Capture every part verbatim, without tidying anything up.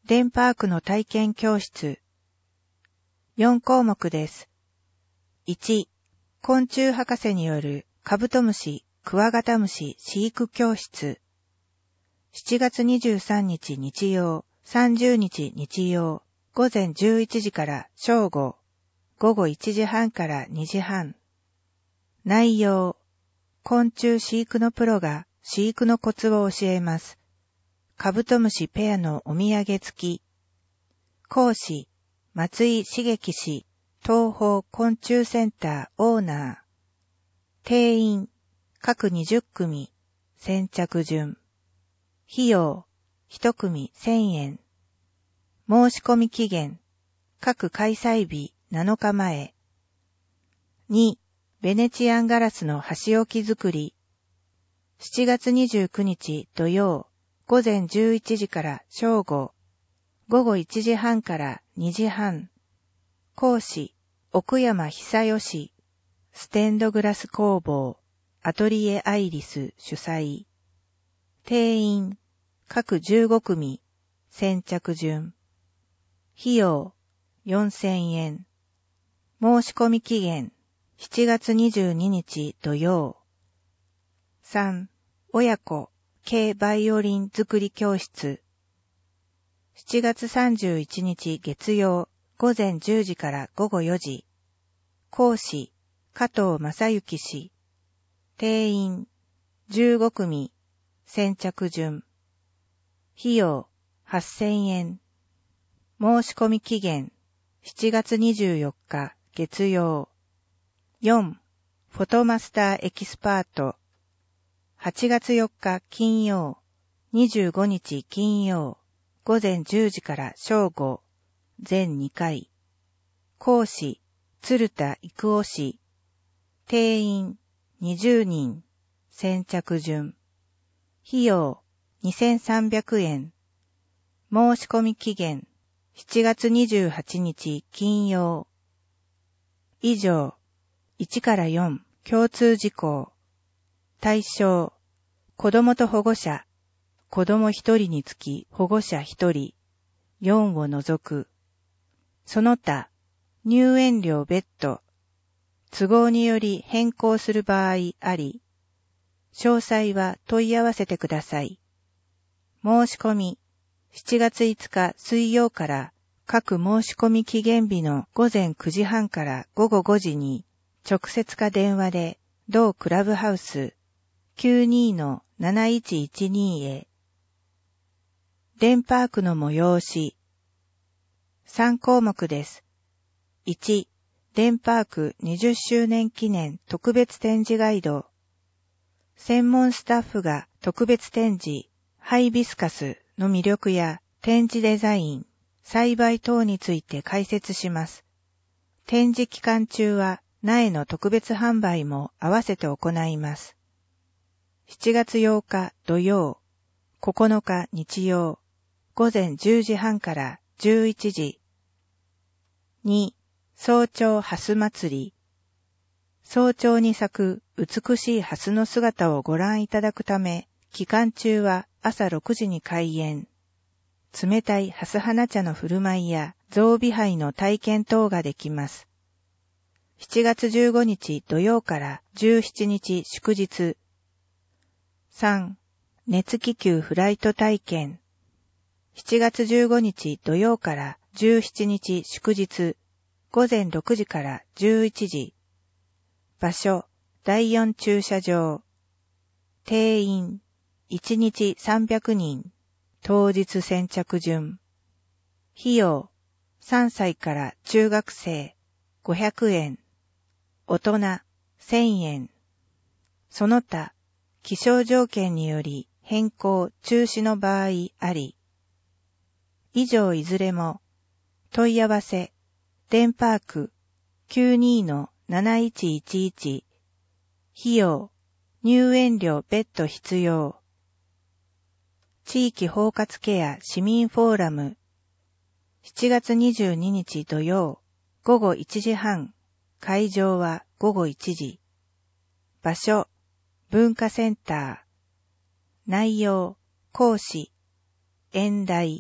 デンパークの体験教室。よん項目です。いち、昆虫博士によるカブトムシ、クワガタムシ飼育教室。しちがつにじゅうさんにち日曜、さんじゅうにち日曜、ごぜんじゅういちじから正午、ごごいちじはんからにじはん。内容、昆虫飼育のプロが飼育のコツを教えます。カブトムシペアのお土産付き。講師、松井茂樹氏、東方昆虫センターオーナー。定員、各にじゅっくみ、先着順。費用、いちくみせんえん。申し込み期限、各開催日なのかまえ。に、ベネチアンガラスの箸置き作り。しちがつにじゅうくにち土曜、ごぜんじゅういちじから正午、ごごいちじはんからにじはん。講師、奥山久義、ステンドグラス工房、アトリエアイリス主催。定員、各じゅうごくみ、先着順。費用、よんせんえん。申し込み期限、しちがつにじゅうににち土曜。さん、親子、軽バイオリン作り教室。しちがつさんじゅういちにち月曜、ごぜんじゅうじからごごよじ。講師、加藤正幸氏。定員、じゅうごくみ、先着順。費用、はっせんえん。申し込み期限、しちがつにじゅうよっか月曜。よん、フォトマスターエキスパート。はちがつよっか金曜、にじゅうごにち金曜、ごぜんじゅうじから正午、全にかい。講師、鶴田育夫氏。定員、にじゅうにん、先着順。費用、にせんさんびゃくえん。申し込み期限、しちがつにじゅうはちにち金曜。以上、いちからよん共通事項。対象、子供と保護者、子供ひとりにつき保護者ひとり、よんを除く。その他、入園料別途、都合により変更する場合あり、詳細は問い合わせてください。申し込み、しちがついつか水曜から各申し込み期限日のごぜんくじはんからごごごじに直接か電話で同クラブハウス きゅうにーのなないちいちに へ。デンパークの催し。さん項目です。いち、デンパークにじゅっしゅうねん記念特別展示ガイド。専門スタッフが特別展示、ハイビスカスの魅力や展示デザイン、栽培等について解説します。展示期間中は苗の特別販売も合わせて行います。しちがつようか土曜、ここのか日曜、ごぜんじゅうじはんからじゅういちじ。に、早朝ハス祭り。早朝に咲く美しいハスの姿をご覧いただくため、期間中は朝ろくじに開園。冷たいハス花茶の振る舞いや象鼻杯の体験等ができます。しちがつじゅうごにち土曜からじゅうしちにち祝日。さん、熱気球フライト体験。しちがつじゅうごにち土曜からじゅうしちにち祝日。ごぜんろくじからじゅういちじ。場所、だいよん駐車場。定員、いちにちさんびゃくにん。当日先着順。費用、さんさいから中学生、ごひゃくえん。大人、せんえん。その他、気象条件により変更・中止の場合あり。以上いずれも、問い合わせ、デンパーク きゅうにーのなないちいちいち。費用、入園料別途必要。地域包括ケア市民フォーラム。しちがつにじゅうににち土曜、ごごいちじはん。会場はごごいちじ。場所、文化センター。内容、講師、演題、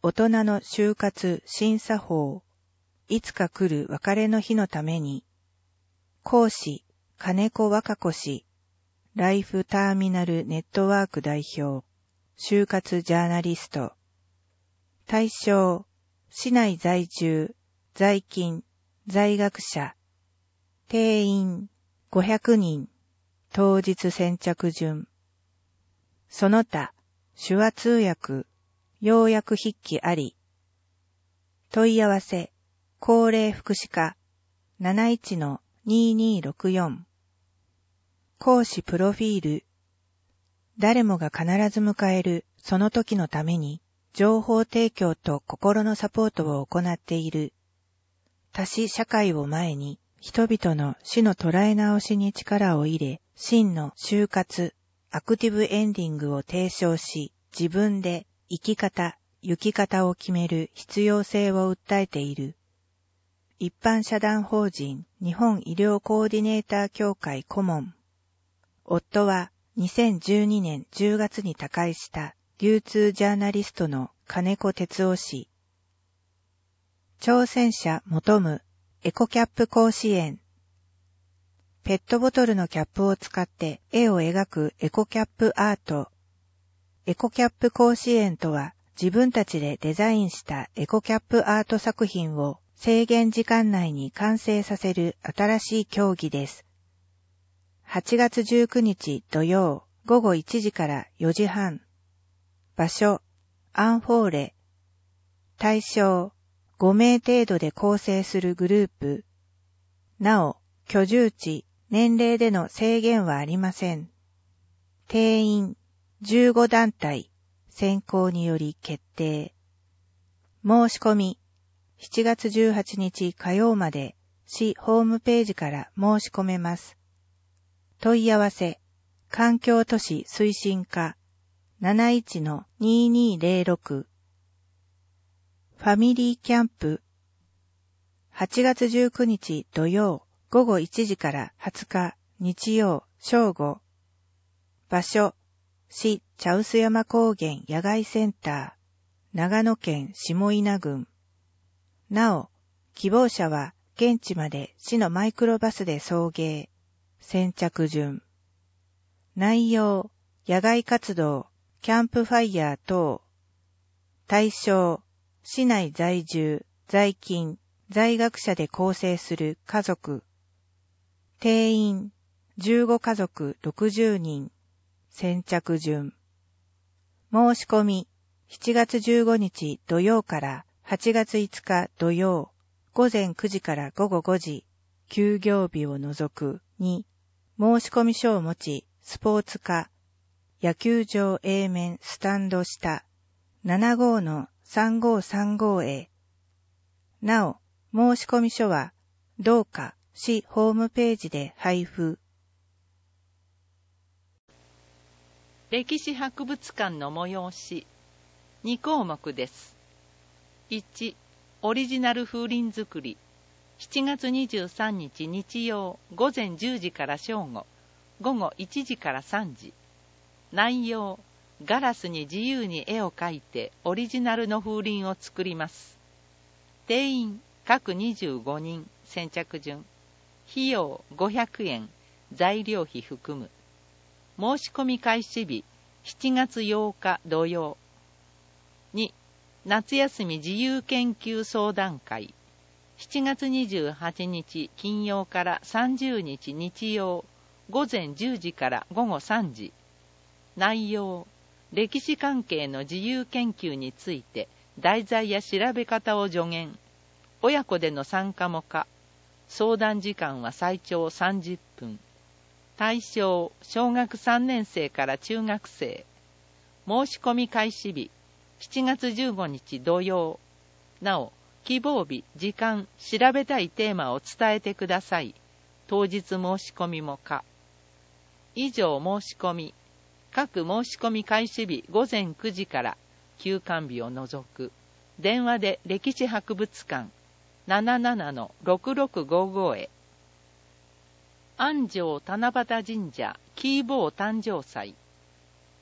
大人の就活審査法、いつか来る別れの日のために、講師、金子和歌子氏、ライフターミナルネットワーク代表、就活ジャーナリスト。対象、市内在住、在勤、在学者。定員、ごひゃくにん。当日先着順。その他、手話通訳、要約筆記あり。問い合わせ、高齢福祉課 なないちのにーにーろくよん。講師プロフィール。誰もが必ず迎えるその時のために情報提供と心のサポートを行っている。多死社会を前に人々の死の捉え直しに力を入れ、真の就活、アクティブエンディングを提唱し、自分で生き方、行き方を決める必要性を訴えている。一般社団法人日本医療コーディネーター協会顧問。夫はにせんじゅうにねんじゅうがつに他界した流通ジャーナリストの金子哲夫氏。挑戦者求むエコキャップ甲子園。ペットボトルのキャップを使って絵を描くエコキャップアート。エコキャップ甲子園とは自分たちでデザインしたエコキャップアート作品を制限時間内に完成させる新しい競技です。はちがつじゅうくにち土曜ごごいちじからよじはん。場所、アンフォーレ。対象、ごめい程度で構成するグループ。なお、居住地、年齢での制限はありません。定員、じゅうごだんたい、選考により決定。申し込み、しちがつじゅうはちにち火曜まで市ホームページから申し込めます。問い合わせ、環境都市推進課 なないちのにーにーぜろろく。ファミリーキャンプ。はちがつじゅうくにち土曜ごごいちじからはつか日曜正午。場所、市茶臼山高原野外センター、長野県下稲郡。なお、希望者は現地まで市のマイクロバスで送迎。先着順。内容、野外活動、キャンプファイヤー等。対象、市内在住、在勤、在学者で構成する家族。定員、じゅうごかぞくろくじゅうにん。先着順。申し込み、しちがつじゅうごにち土曜からはちがついつか土曜、ごぜんくじからごごごじ、休業日を除くに、申し込み書を持ち、スポーツ課、野球場 A 面スタンド下、ななごのさんごさんご へ。なお、申し込み書は、同課市ホームページで配布。 歴史博物館の催し、にこうもくです。いち、オリジナル風鈴作り。しちがつにじゅうさんにち日曜ごぜんじゅうじから正午、ごごいちじからさんじ。内容、ガラスに自由に絵を描いてオリジナルの風鈴を作ります。定員、各にじゅうごにん、先着順。費用ごひゃくえん、材料費含む。申し込み開始日、しちがつようか土曜。に、夏休み自由研究相談会。しちがつにじゅうはちにち金曜からさんじゅうにち日曜、ごぜんじゅうじからごごさんじ。内容、歴史関係の自由研究について題材や調べ方を助言。親子での参加も可。相談時間は最長さんじゅっぷん。対象、小学さんねんせいから中学生。申し込み開始日、しちがつじゅうごにち土曜。なお、希望日、時間、調べたいテーマを伝えてください。当日申し込みも可。以上申し込み。各申し込み開始日ごぜんくじから休館日を除く。電話で歴史博物館 ななななのろくろくごご へ。安城七夕神社キーボー誕生祭。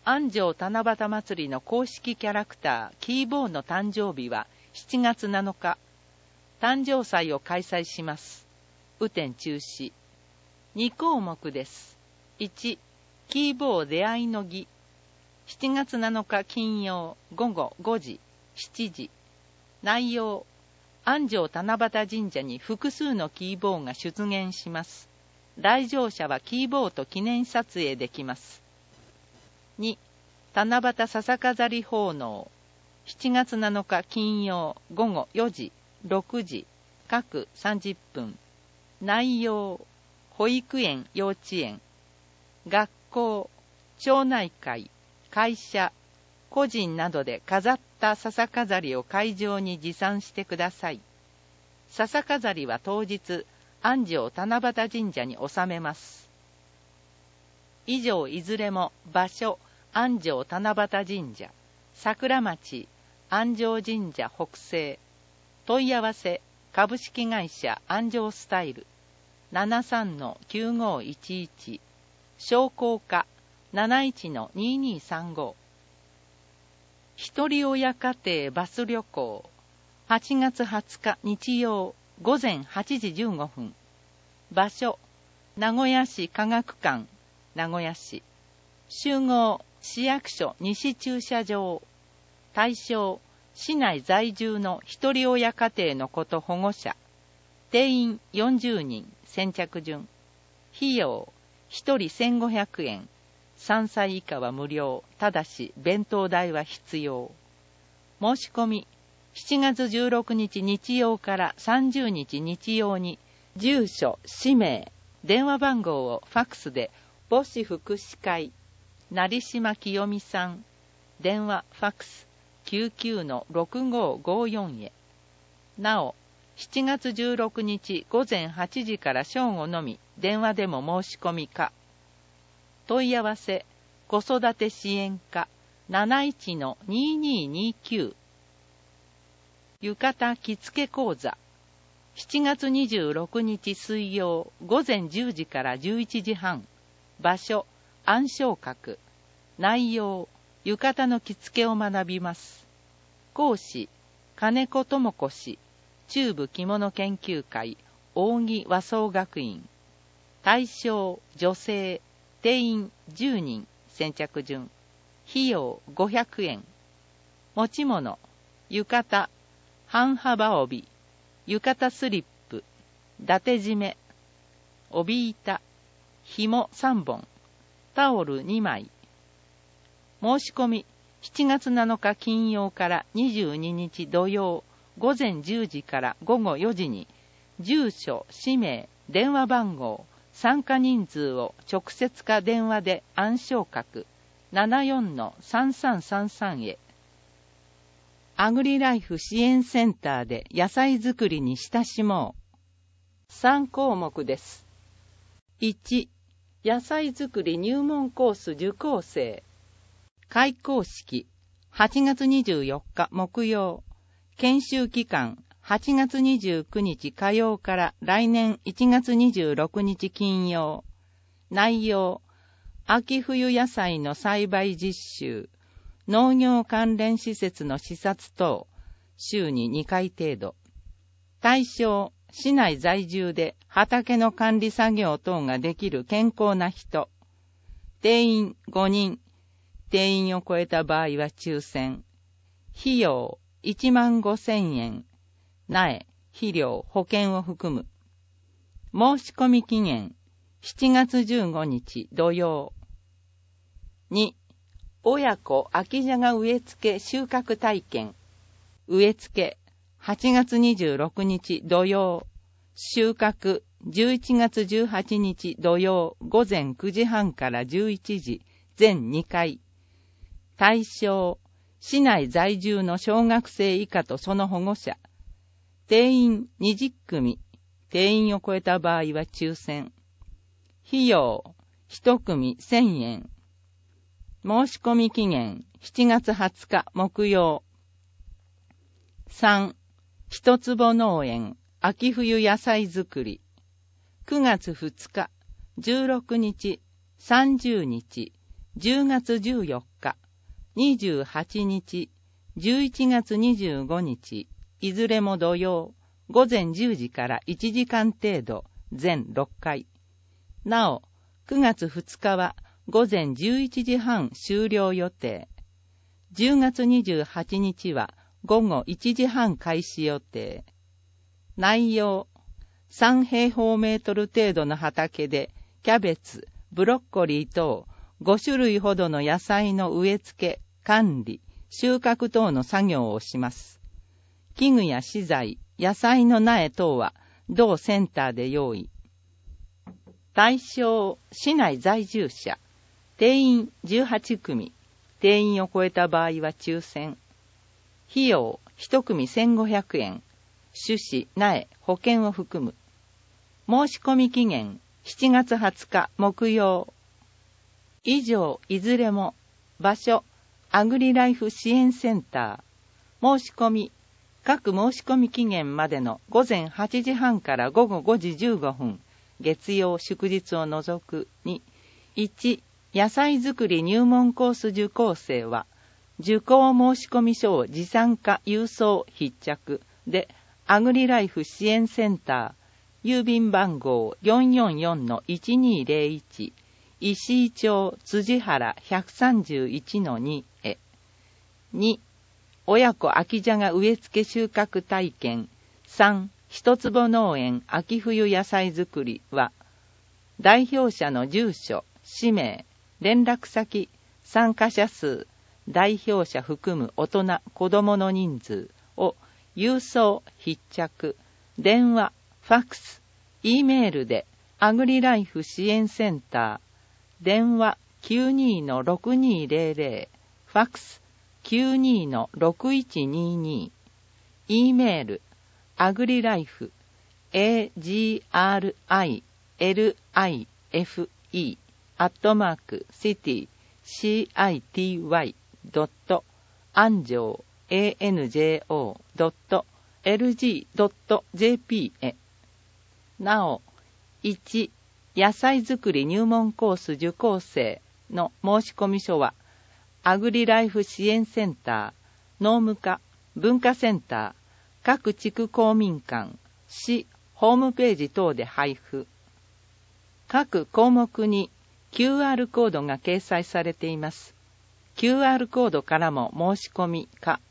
安城七夕祭りの公式キャラクター、キーボーの誕生日はしちがつなのか。誕生祭を開催します。雨天中止。に項目です。いち、キーボー出会いの儀。しちがつなのか金曜ごごごじ、しちじ。内容、安城七夕神社に複数のキーボーが出現します。来場者はキーボーと記念撮影できます。に、七夕笹飾り奉納。しちがつなのか金曜ごごよじ、ろくじ、各さんじゅっぷん。内容、保育園、幼稚園、学校、町内会、会社、個人などで飾った笹飾りを会場に持参してください。笹飾りは当日、安城七夕神社に納めます。以上いずれも場所、安城七夕神社、桜町、安城神社北西。問い合わせ、株式会社安城スタイル、ななさんのきゅうごいちいち、商工課なないちのににさんご。一人親家庭バス旅行、はちがつはつか日曜午前はちじじゅうごふん。場所、名古屋市科学館、名古屋市。集合、市役所西駐車場。対象、市内在住の一人親家庭の子と保護者。定員よんじゅうにん、先着順。費用、ひとりせんごひゃくえん。さんさい以下は無料、ただし弁当代は必要。申し込み、しちがつじゅうろくにち日曜からさんじゅうにち日曜に、住所、氏名、電話番号をファックスで、母子福祉会、成島清美さん、電話、ファックス、きゅうきゅうのろくごごよん へ。なお、しちがつじゅうろくにち午前はちじから正午のみ、電話でも申し込みか。問い合わせ、子育て支援課なないちのにににきゅう。浴衣着付け講座。しちがつにじゅうろくにち水曜午前じゅうじからじゅういちじはん。場所、暗唱閣。内容、浴衣の着付けを学びます。講師、金子智子氏、中部着物研究会、扇和装学院。対象、女性、定員じゅうにん、先着順。費用ごひゃくえん。持ち物、浴衣、半幅帯、浴衣スリップ、伊達締め、帯板、紐さんぼん、タオルにまい。申し込み、しちがつなのか金曜からにじゅうににち土曜、午前じゅうじからごごよじに、住所、氏名、電話番号、参加人数を直接か電話で暗唱閣ななよんのさんさんさんさんへ。アグリライフ支援センターで野菜作りに親しもう。さん項目です。いち、野菜作り入門コース受講生。開講式、はちがつにじゅうよっか木曜。研修期間、はちがつにじゅうくにち火曜から来年いちがつにじゅうろくにち金曜。内容、秋冬野菜の栽培実習、農業関連施設の視察等、週ににかい程度。対象、市内在住で畑の管理作業等ができる健康な人。定員ごにん。定員を超えた場合は抽選。費用いちまんごせんえん。苗、肥料、保険を含む。申し込み期限、しちがつじゅうごにち土曜。に、親子秋じゃが植え付け収穫体験。植え付け、はちがつにじゅうろくにち土曜。収穫、じゅういちがつじゅうはちにち土曜午前くじはんからじゅういちじ、全にかい。対象、市内在住の小学生以下とその保護者。定員にじゅっくみ。定員を超えた場合は抽選。費用、いちくみせんえん。申し込み期限、しちがつはつか木曜。さん、一坪農園、秋冬野菜作り。くがつふつか、じゅうろくにち、さんじゅうにち、じゅうがつじゅうよっか。 にじゅうはちにち、じゅういちがつにじゅうごにち、いずれも土曜、ごぜんじゅうじからいちじかん程度、全ろっかい。なお、くがつふつかはごぜんじゅういちじはん終了予定。じゅうがつにじゅうはちにちはごごいちじはん開始予定。内容、さんへいほうメートル程度の畑で、キャベツ、ブロッコリー等、ごしゅるいほどの野菜の植え付け、管理、収穫等の作業をします。器具や資材、野菜の苗等は、同センターで用意。対象、市内在住者、定員じゅうはちくみ、定員を超えた場合は抽選。費用、いちくみせんごひゃくえん、種子、苗、保険を含む。申し込み期限、しちがつはつか木曜。以上、いずれも、場所、アグリライフ支援センター。申し込み、各申し込み期限までのごぜんはちじはんからごごごじじゅうごふん、月曜祝日を除くに、いち、野菜作り入門コース受講生は、受講申込書を持参か郵送必着で、アグリライフ支援センター、郵便番号 よんよんよんのいちにーぜろいち、石井町辻原 ひゃくさんじゅういちのに へ。に、親子秋じゃが植え付け収穫体験。さん、一坪農園秋冬野菜作りは、代表者の住所、氏名、連絡先、参加者数、代表者含む大人、子供の人数を郵送、必着、電話、ファックス、Eメールでアグリライフ支援センター、電話 きゅうにーのろくにーぜろぜろ、ファックス きゅうにーのろくいちにーにー、Eメール、アグリライフ、アグリフ、アットマーク、シティ、シティ、ドット、アンジョー、アンジョー、ドット、エルジー、ドット、ジェーピー へ。なお、いち、野菜作り入門コース受講生の申込書は、アグリライフ支援センター、農務課、文化センター、各地区公民館、市、ホームページ等で配布。各項目に キューアール コードが掲載されています。キューアール コードからも申し込みか